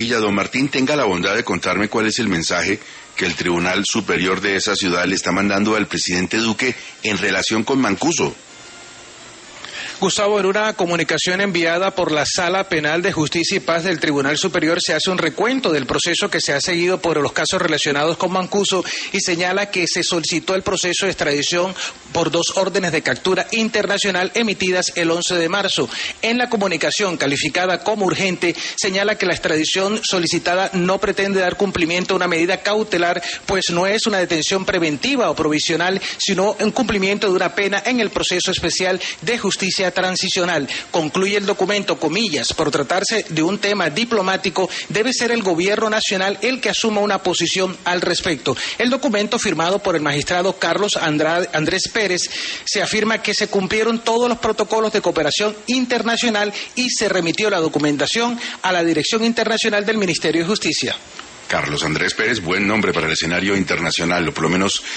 Don Martín, tenga la bondad de contarme cuál es el mensaje que el Tribunal Superior de esa ciudad le está mandando al presidente Duque en relación con Mancuso. Gustavo, en una comunicación enviada por la Sala Penal de Justicia y Paz del Tribunal Superior se hace un recuento del proceso que se ha seguido por los casos relacionados con Mancuso y señala que se solicitó el proceso de extradición por 2 órdenes de captura internacional emitidas el 11 de marzo. En la comunicación calificada como urgente señala que la extradición solicitada no pretende dar cumplimiento a una medida cautelar, pues no es una detención preventiva o provisional, sino un cumplimiento de una pena en el proceso especial de justicia transicional. Concluye el documento, comillas, por tratarse de un tema diplomático, debe ser el gobierno nacional el que asuma una posición al respecto. El documento, firmado por el magistrado Carlos Andrés Pérez, se afirma que se cumplieron todos los protocolos de cooperación internacional y se remitió la documentación a la Dirección Internacional del Ministerio de Justicia. Carlos Andrés Pérez, buen nombre para el escenario internacional, o por lo menos